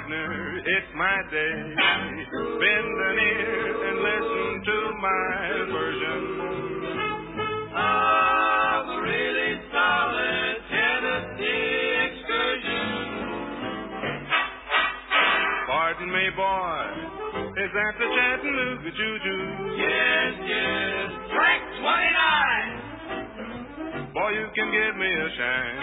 partner, it's my day. Bend an ear and listen to my version of a really solid Tennessee excursion. Pardon me, boy, is that the Chattanooga Choo-Choo? Yes, yes, track 29. Boy, you can give me a shine.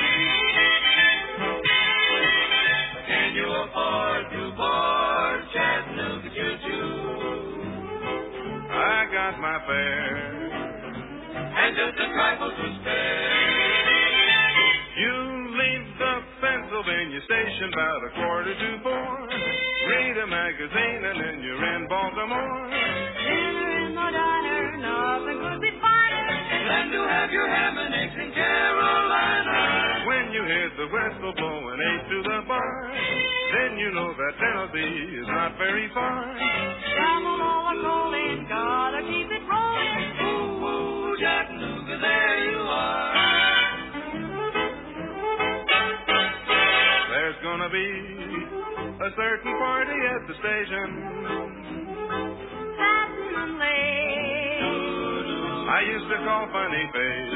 Can you afford to board Chattanooga Choo-Choo? I got my fare and just a trifle to spare. You leave the Pennsylvania station about 3:45. Read a magazine and then you're in Baltimore. Dinner in the diner, nothing could be finer than to have your ham and eggs in Carolina. When you hear the whistle blowing 8 to the bar, then you know that Tennessee is not very far. Shovel all the coal in, gotta keep it rolling. Ooh, ooh, Chattanooga, there you are. There's gonna be a certain party at the station. Satin and lace. I used to call Funny Face.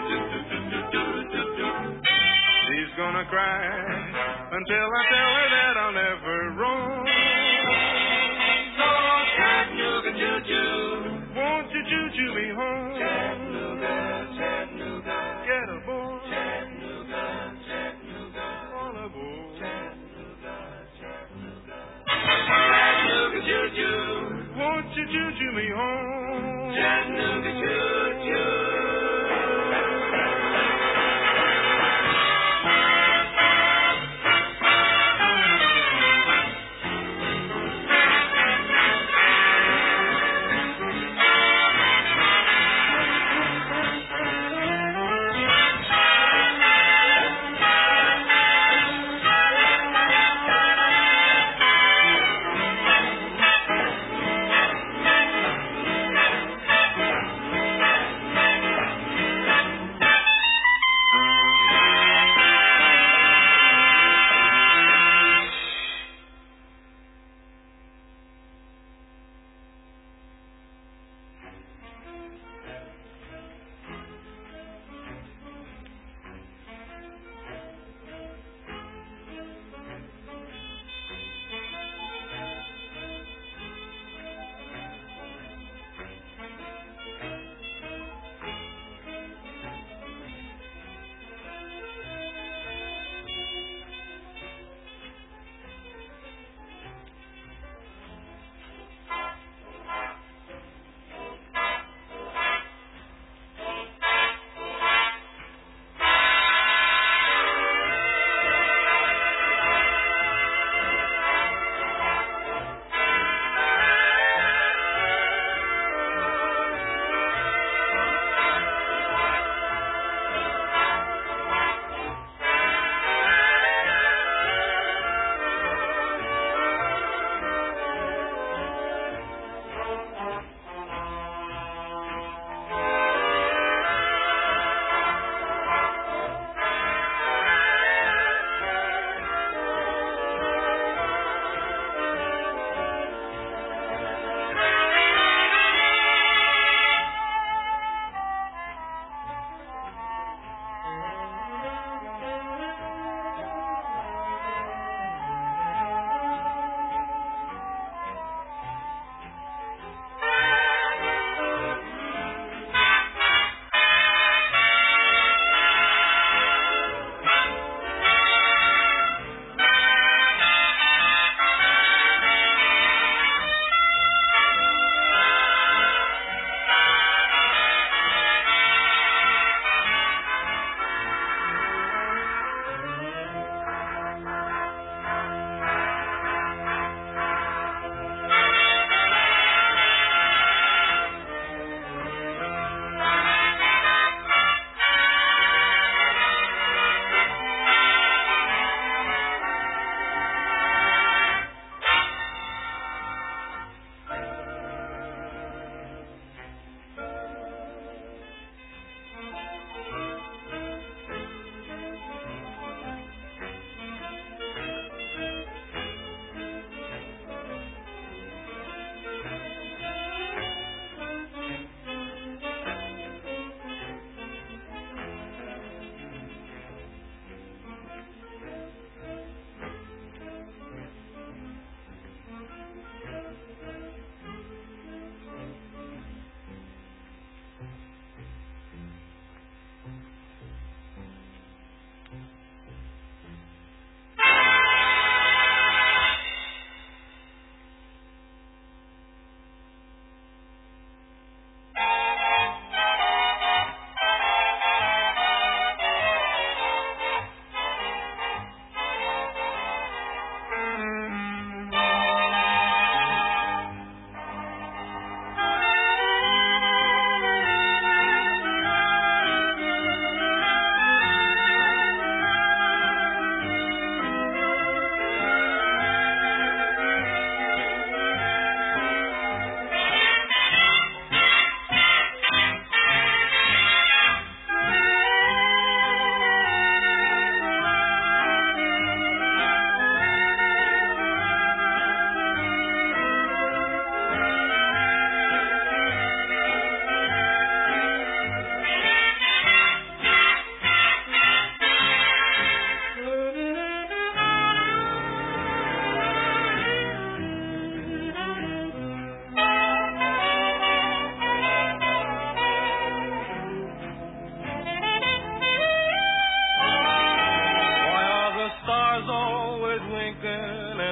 She's gonna cry until I tell her that I'll never roam. So Chattanooga choo-choo, won't you choo-choo me home? Chattanooga, Chattanooga, get aboard. Chattanooga, Chattanooga, all aboard. Chattanooga, Chattanooga, Chattanooga choo-choo, won't you choo-choo me home? Chattanooga choo-choo.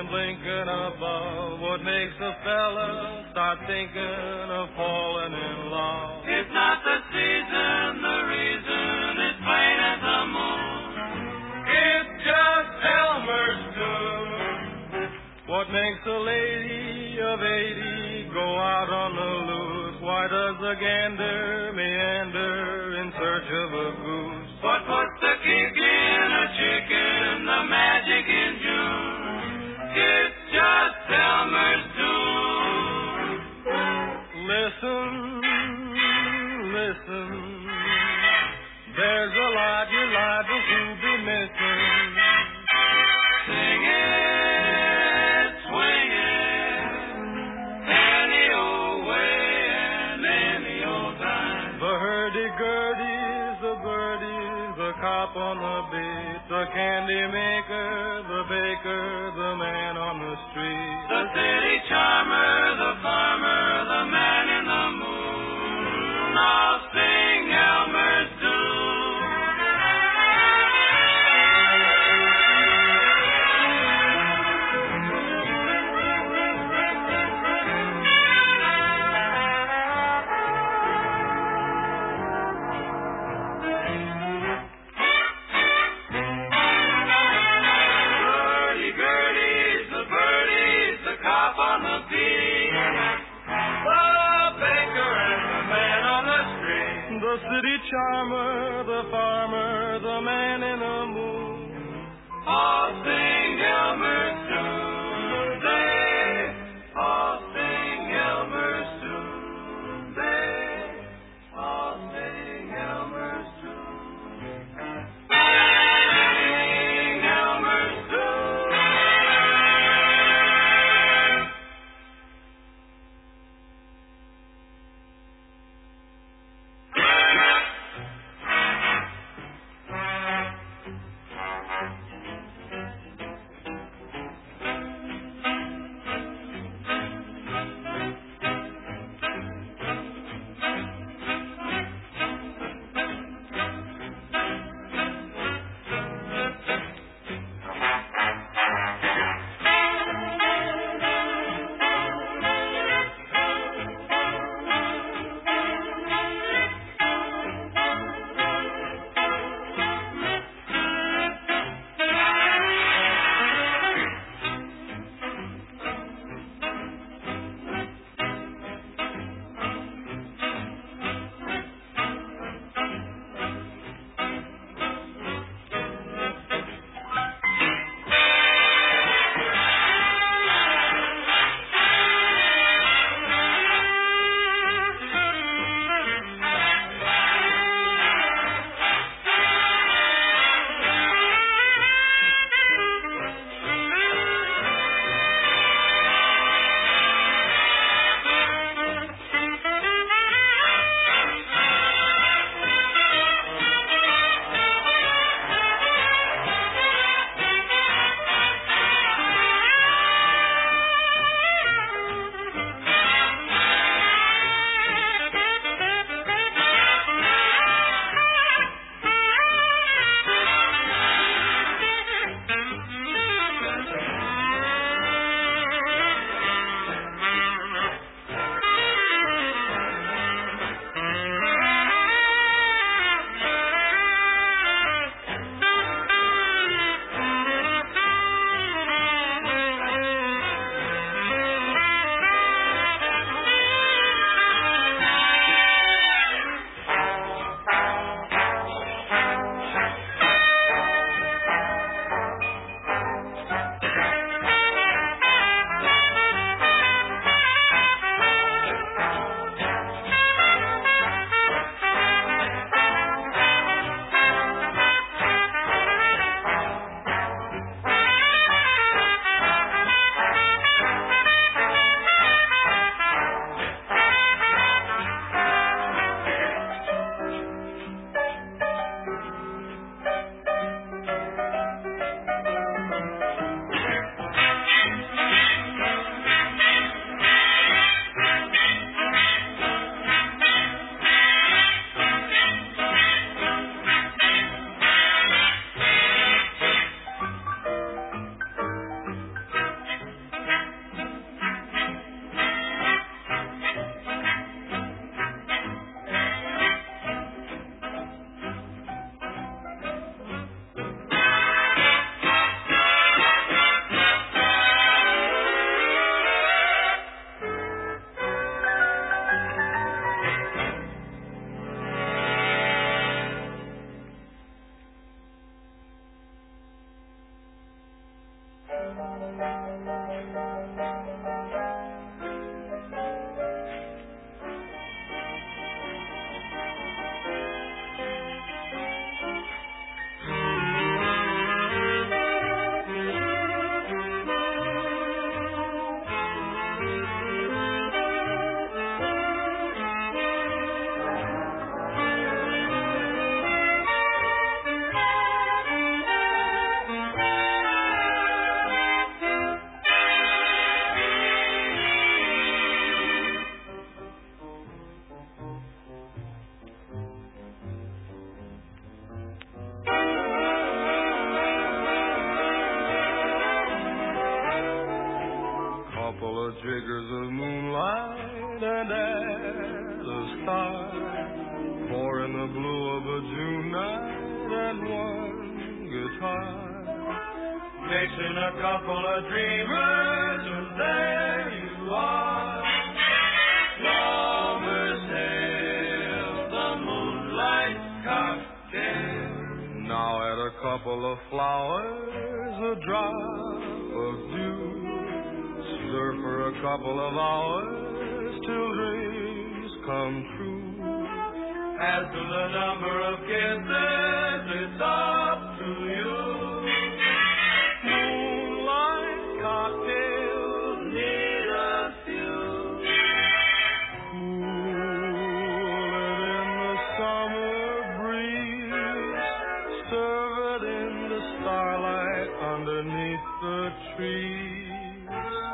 and blinking above. What makes a fella start thinking of falling in love? It's not the season, the reason is plain as the moon. It's just Elmer's tune. What makes a lady of 80 go out on the loose? Why does a gander meander in search of a goose? What puts the kick in a chicken, the magic in June? It's just Elmer's tune. Listen, listen, there's a lot you're liable to be missing. Sing it, swing it, any old way and any old time. The hurdy-gurdy's the birdies, the cop on the beat, the candy maker, the baker, the man on the street, The city charmer, the farmer, the man in the moon, all sing Elmer's tune. Hurdy-gurdy's the birdies, the cop on the beat, the baker and the man on the street. the city charmer, the farmer, the man in the moon. All sing Elmer's tune. They all sing Elmer's tune. They all sing Elmer's tune. Sing Elmer's tune. and one guitar, mixing a couple of dreamers, and there you are. Lovers hail the moonlight cocktail. Now add a couple of flowers, a drop of dew. Stir for a couple of hours till dreams come true. As to the number of kisses, it's up to you. Moonlight cocktails need a few. Cool it in the summer breeze. Serve it in the starlight underneath the trees.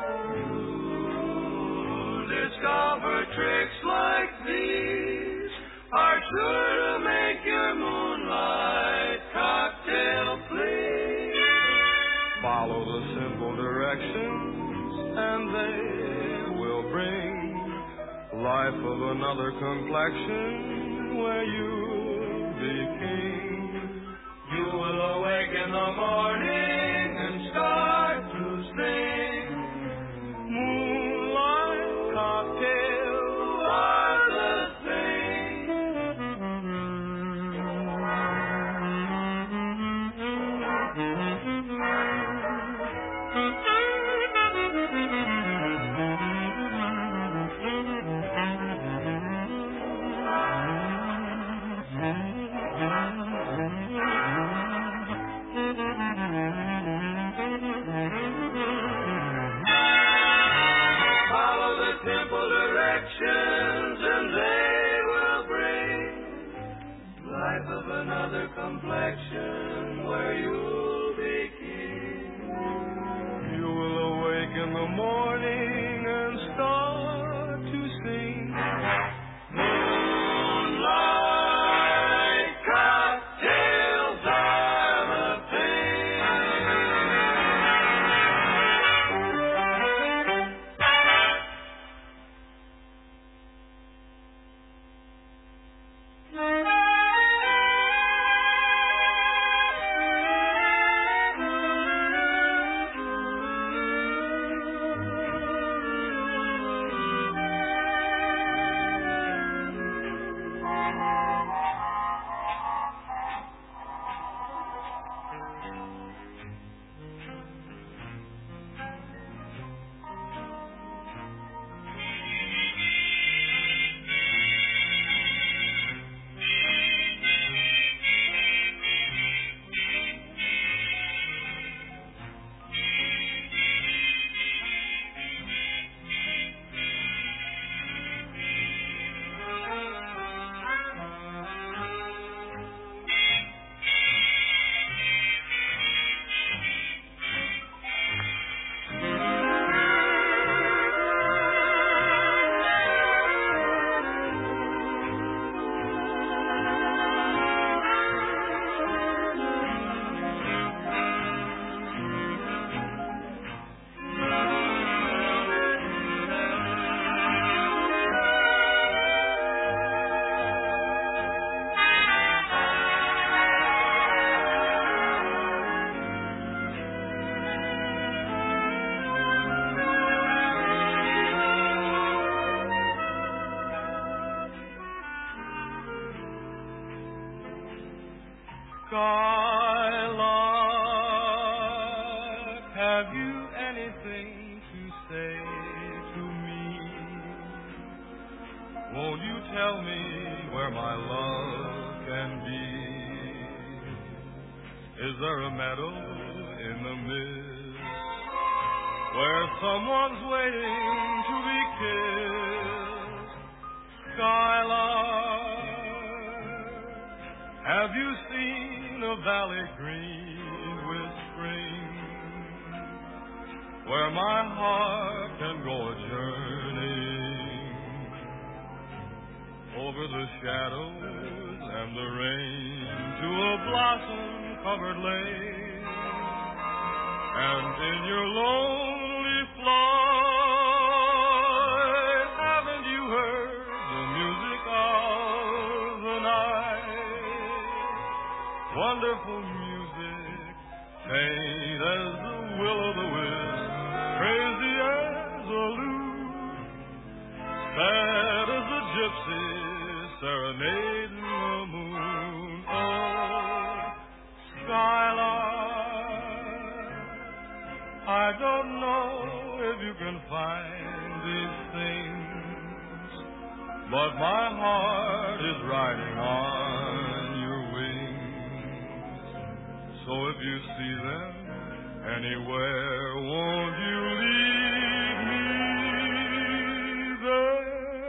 Discover tricks like these are sure to make your moonlight cocktail please. Follow the simple directions and they will bring life of another complexion where you'll be king. You will awake in the morning and start to sing. Moonlight cocktails are the thing. Follow the simple directions and they will bring life of another complexion where you'll be king. You will awake in the morning and start to sing. Moonlight cocktails are the thing. Skylark, have you anything to say to me? Won't you tell me where my love can be? Is there a meadow in the mist where someone's waiting to be kissed? Skylark, have you seen a valley green with spring, where my heart can go a-journeying over the shadows and the rain to a blossom-covered lane? And in your lonely flight, haven't you heard the music of the night? wonderful music, faint as the will-o'-the-wisp, crazy as a lute, sad as a gypsy serenading the moon. Oh, skyline, I don't know if you can find these things, but my heart is riding on your wings. So if you see them anywhere, won't you leave me there?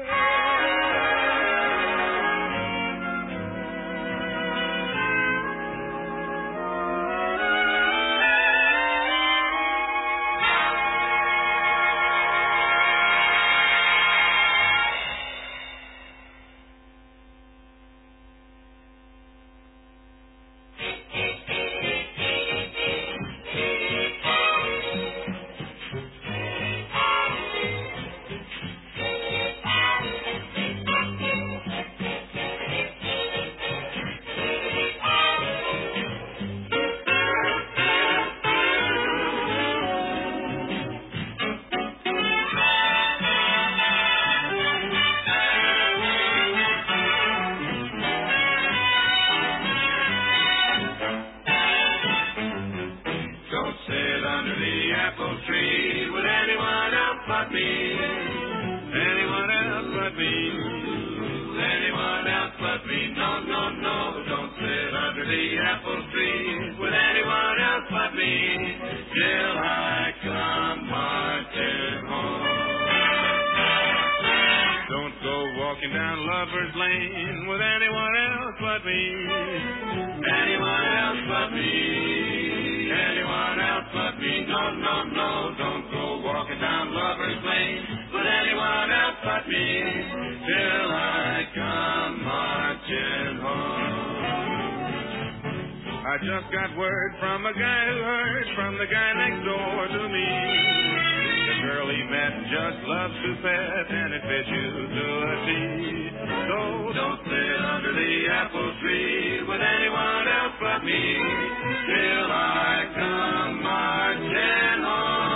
I just got word from a guy who heard from the guy next door to me. The girl he met just loves to pet and it fits you to a T. So don't sit under the apple tree with anyone else but me till I come marching home.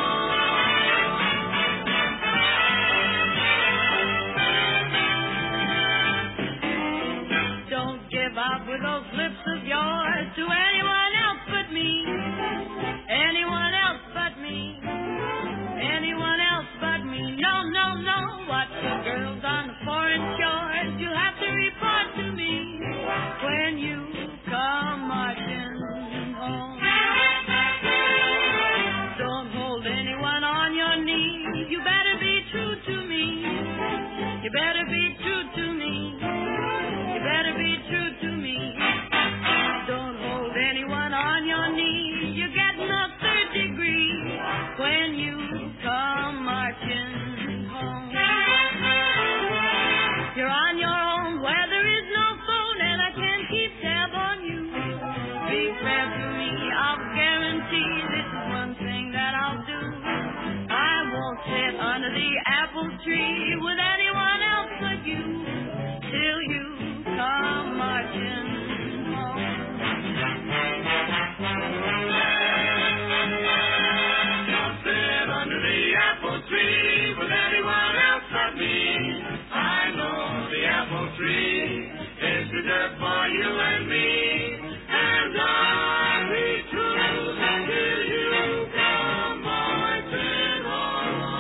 Don't give up with those lips of yours to anyone else but me. Anyone else but me. Anyone else but me. No, no, no. Watch the girls on the foreign shores. You have to report to me when you come marching home. Don't hold anyone on your knee. You better be true to me. You better be true to me. You better be true to me. Don't hold anyone on your knee. You're getting a third degree when you come marching home. You're on your own where there is no phone and I can't keep tab on you. Be fair to me, I'll guarantee this is one thing that I'll do. I won't sit under the apple tree with anyone else but you till you come marching home. Don't sit under the apple tree with anyone else but me. I know the apple tree is reserved for you and me, and I'll be true until you come marching home.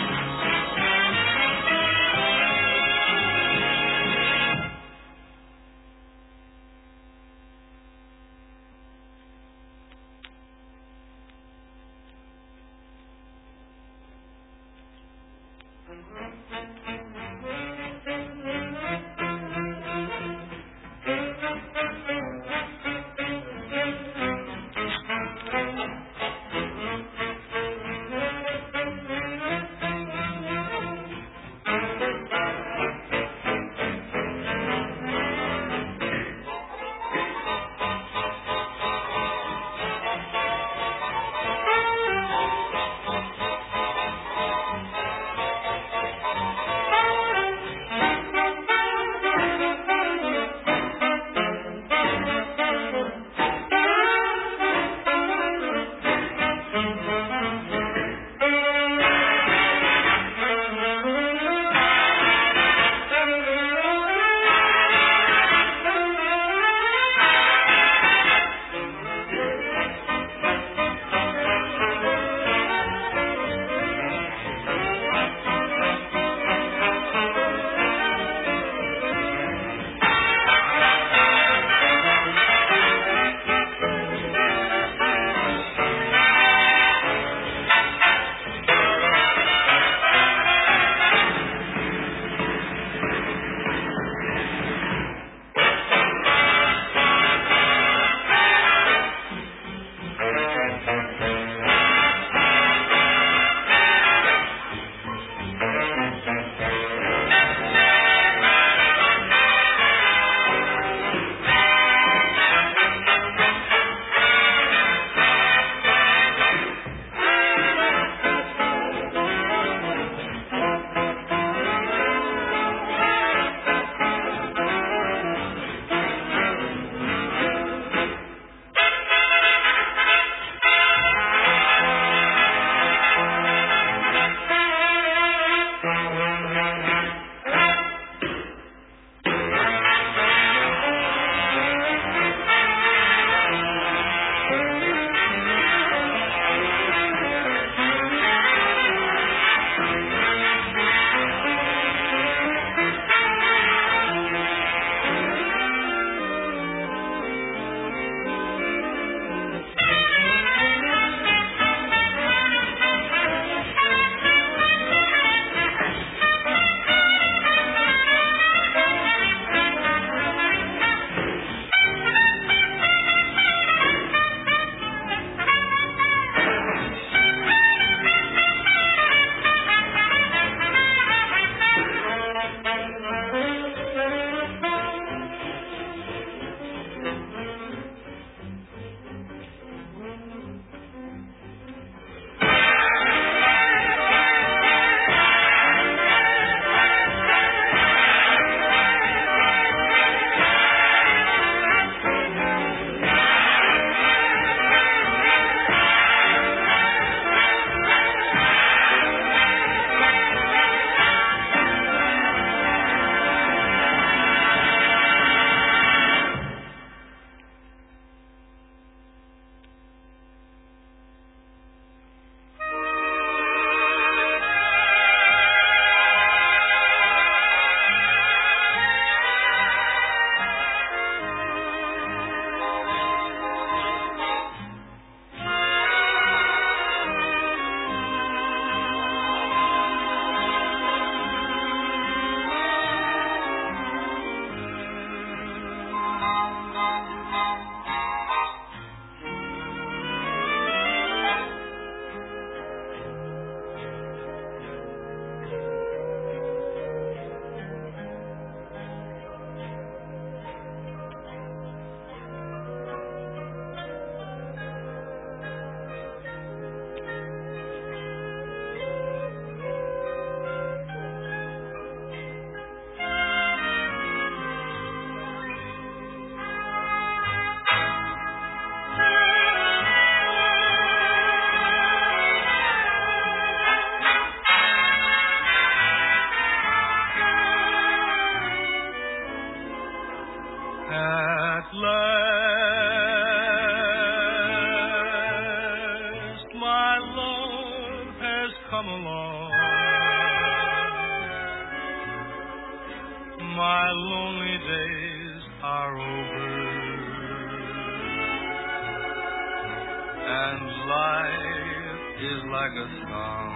and life is like a song.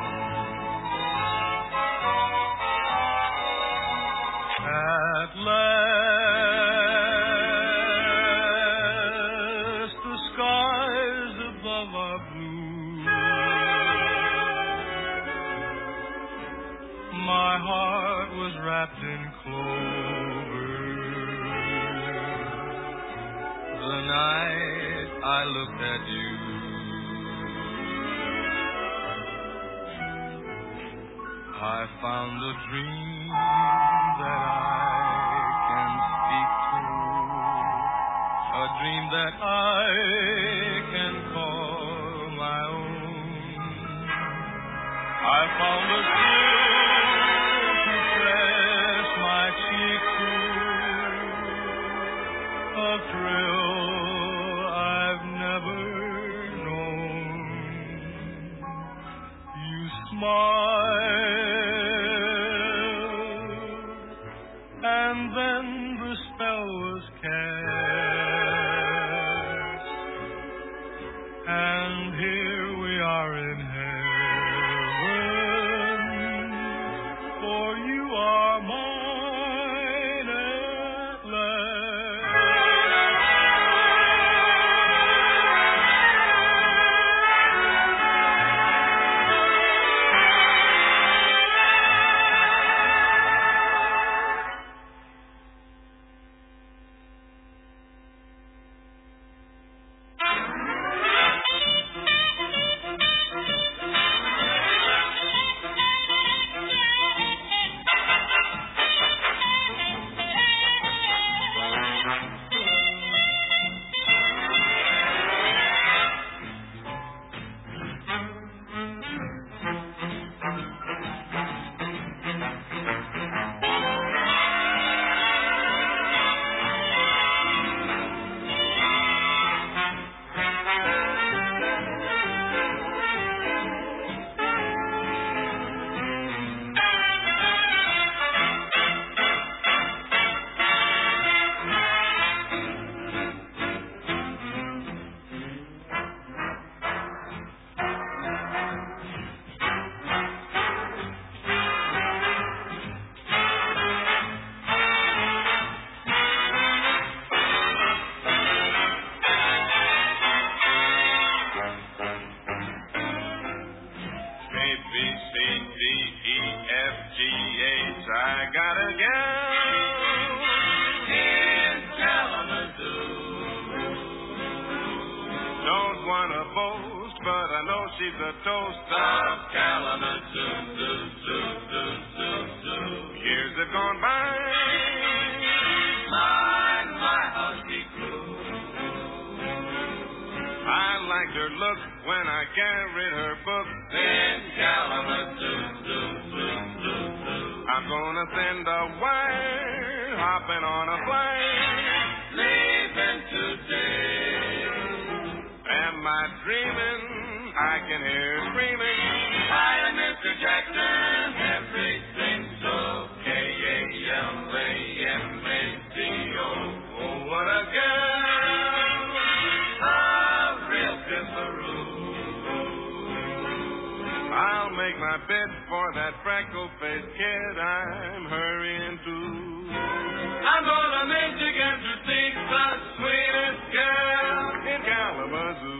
At last, the skies above are blue. My heart was wrapped in clover the night I looked at you. I found a dream that I can speak to, a dream that I can call my own. I found a thrill to press my cheek to, a thrill I've never known. You smile, and then the spell was cast, and here we are in heaven, for you are mine at last. I got a gal in Kalamazoo. Don't want to boast, but I know she's a toast of Kalamazoo. Years have gone by. My how she grew. I liked her look when I carried her book in Kalamazoo. I'm gonna send a wire, hopping on a plane, leaving today. Am I dreaming? I can hear screaming. Hi, Mr. Jackson, everything's okay. Kalamazoo. Oh, what a girl, a real pimperoo. I'll make my bid for that freckle-faced kid I'm hurrying to. I'm gonna Michigan to seek the sweetest girl in Kalamazoo.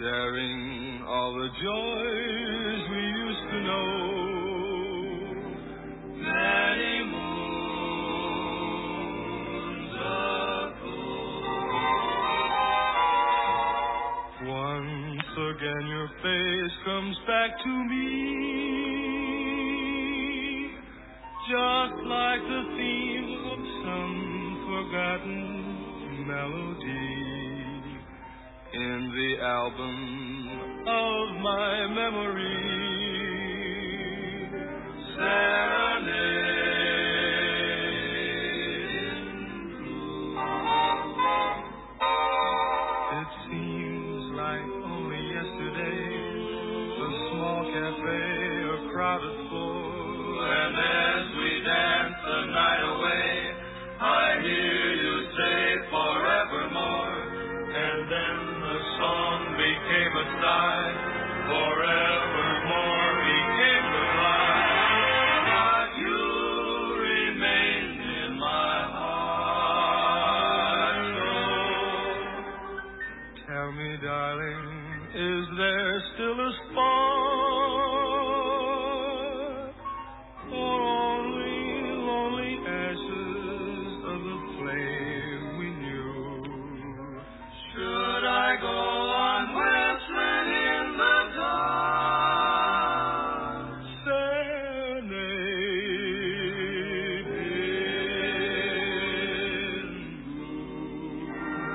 sharing all the joys we used to know. Many moons ago. Once again your face comes back to me, just like the theme of some forgotten melody in the album of my memory. Serenade in blue. It seems like only yesterday, the small cafe, a crowded floor, and as we dance the night away, I hear you say forevermore, and then the song became a sigh, forevermore became goodbye, but you remained in my heart. So tell me, darling, is there still a spark, or only lonely ashes of the flame we knew? Should I go on whistling in the dark, serenade in blue?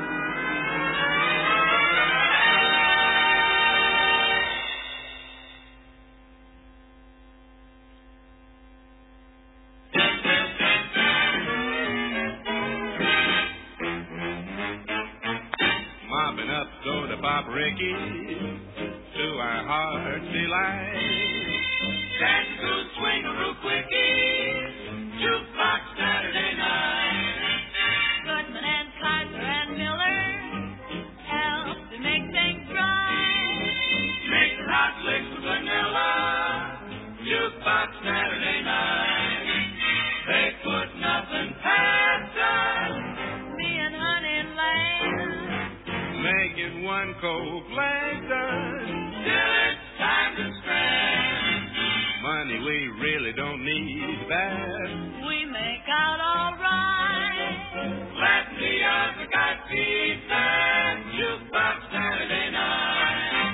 Mopping up, go to Bob Ricky, to our heart's delight. Dance to swing-a-roo quickie, jukebox Saturday night. Goodman and Kaiser and Miller help to make things right. Make the hot licks with vanilla, jukebox Saturday night. They put nothing past us, Me and Honey Lane, making one cold lantern till it's time to spend. Money we really don't need that. we make out all right. Let the other guy feed that jukebox Saturday night.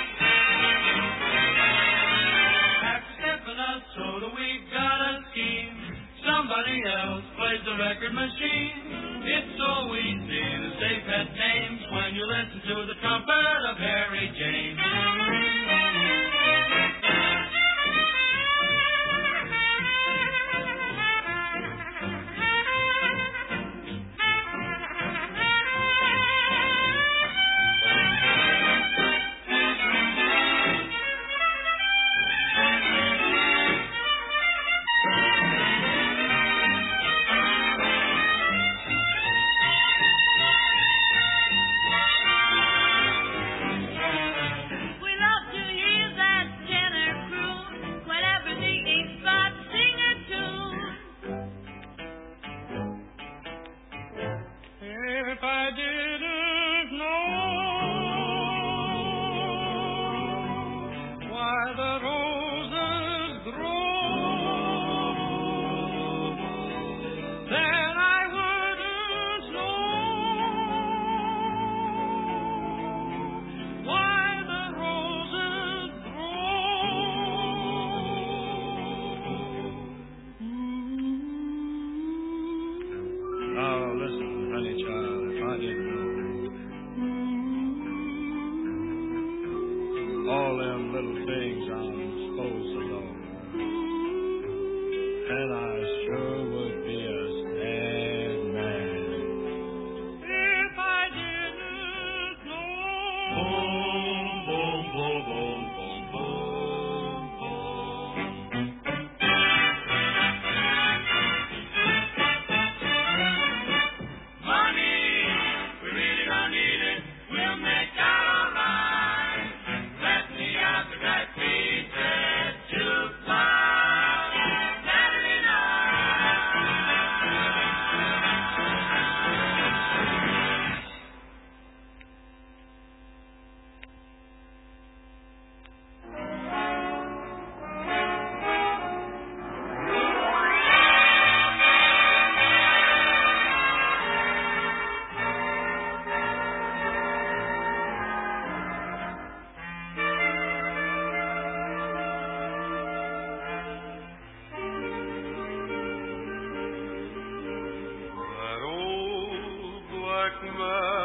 After stepping us soda, we got a scheme. Somebody else plays the record machine. It's so easy to say pet names when you listen to the trumpet of Harry James. Christmas